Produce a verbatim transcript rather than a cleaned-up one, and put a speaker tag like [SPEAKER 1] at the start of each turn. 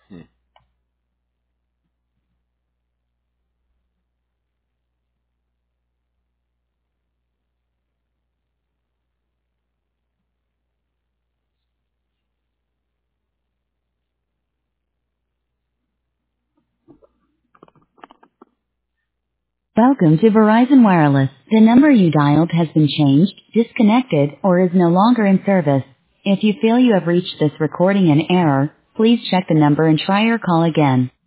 [SPEAKER 1] Hmm.
[SPEAKER 2] Welcome to Verizon Wireless. The number you dialed has been changed, disconnected, or is no longer in service. If you feel you have reached this recording in error, please check the number and try your call again.